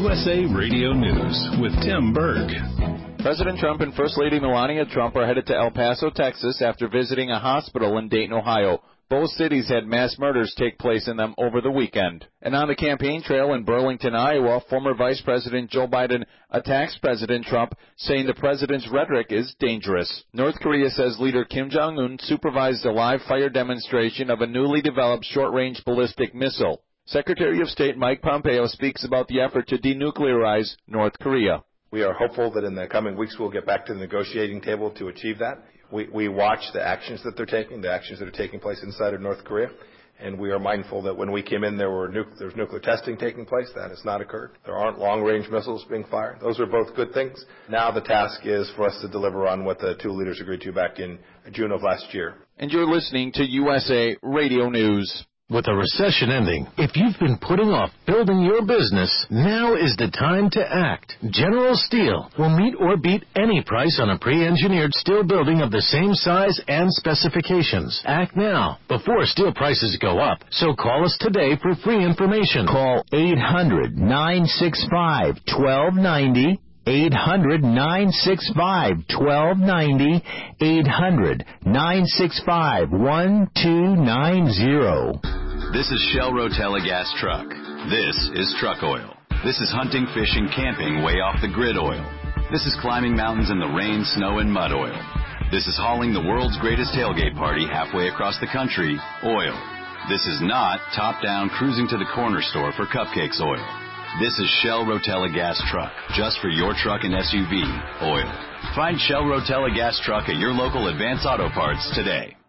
USA Radio News with Tim Berg. President Trump and First Lady Melania Trump are headed to El Paso, Texas, after visiting a hospital in Dayton, Ohio. Both cities had mass murders take place in them over the weekend. And on the campaign trail in Burlington, Iowa, former Vice President Joe Biden attacks President Trump, saying the president's rhetoric is dangerous. North Korea says leader Kim Jong-un supervised a live fire demonstration of a newly developed short-range ballistic missile. Secretary of State Mike Pompeo speaks about the effort to denuclearize North Korea. We are hopeful that in the coming weeks we'll get back to the negotiating table to achieve that. We watch the actions that they're taking, the actions that are taking place inside of North Korea, and we are mindful that when we came in there was nuclear testing taking place. That has not occurred. There aren't long-range missiles being fired. Those are both good things. Now the task is for us to deliver on what the two leaders agreed to back in June of last year. And you're listening to USA Radio News. With a recession ending, if you've been putting off building your business, now is the time to act. General Steel will meet or beat any price on a pre-engineered steel building of the same size and specifications. Act now, before steel prices go up. So call us today for free information. Call 800-965-1290. 800-965-1290, 800-965-1290. This is Shell Rotella Gas Truck. This is truck oil. This is hunting, fishing, camping way off the grid oil. This is climbing mountains in the rain, snow, and mud oil. This is hauling the world's greatest tailgate party halfway across the country, oil. This is not top-down cruising to the corner store for cupcakes oil. This is Shell Rotella Gas Truck, just for your truck and SUV, oil. Find Shell Rotella Gas Truck at your local Advance Auto Parts today.